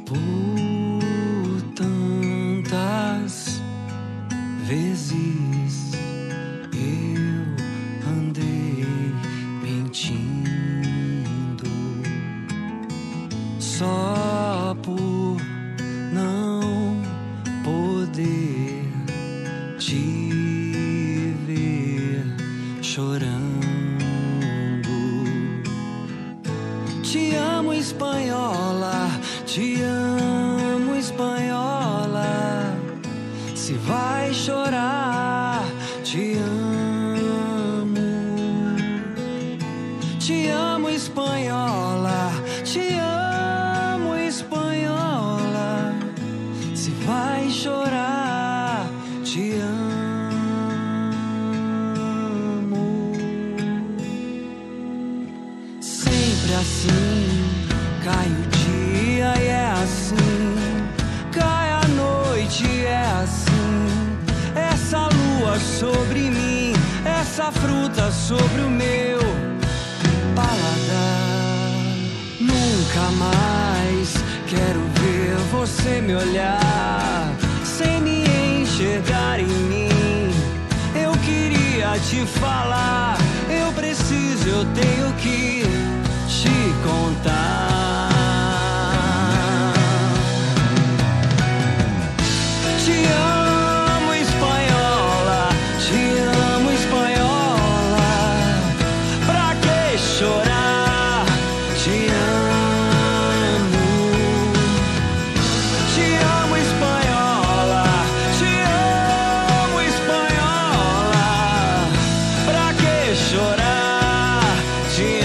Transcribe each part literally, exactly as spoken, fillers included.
Por tantas vezes eu andei mentindo só por não poder te ver chorando. Te amo, espanhola, te amo, espanhola. Se vai chorar, te amo. Te amo, espanhola, te amo, espanhola. Se vai chorar, te amo. Sempre assim, cai o dia e é assim, cai a noite e é assim. Essa lua sobre mim, essa fruta sobre o meu paladar. Nunca mais quero ver você me olhar sem me enxergar em mim. Eu queria te falar, eu preciso, eu tenho que te contar. Te amo, espanhola, te amo, espanhola. Pra que chorar? Te amo. Te amo, espanhola, te amo, espanhola. Pra que chorar? Te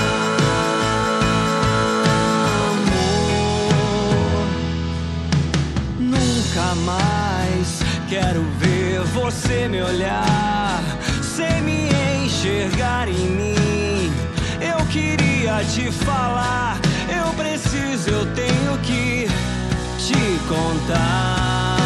amo. Nunca mais quero ver você me olhar sem me enxergar em mim. Eu queria te falar, eu preciso, eu tenho que te contar.